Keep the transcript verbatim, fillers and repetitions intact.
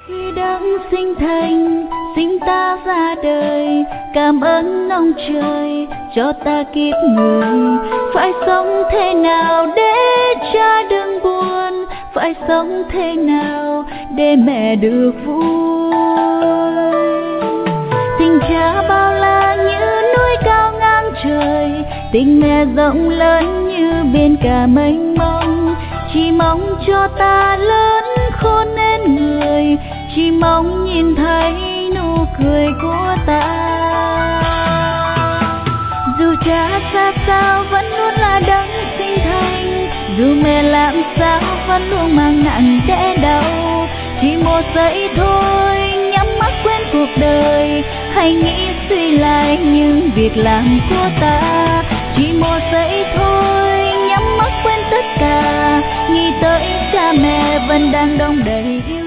Khi đấng sinh thành sinh ta ra đời, cảm ơn ông trời cho ta kiếp người. Phải sống thế nào để cha đừng buồn, phải sống thế nào để mẹ được vui. Tình cha bao la như núi cao ngang trời, tình mẹ rộng lớn như biển cả mênh mông. Chỉ mong cho ta lớn khôn nên người, chỉ mong nhìn thấy nụ cười của ta. Dù cha xa sao vẫn luôn là đấng sinh thành, dù mẹ làm sao vẫn luôn mang nặng đẻ đau. Chỉ một giây thôi nhắm mắt quên cuộc đời, hãy nghĩ suy lại những việc làm của ta. Chỉ một giây thôi nhắm mắt quên tất cả, nghĩ tới cha mẹ vẫn đang đong đầy yêu.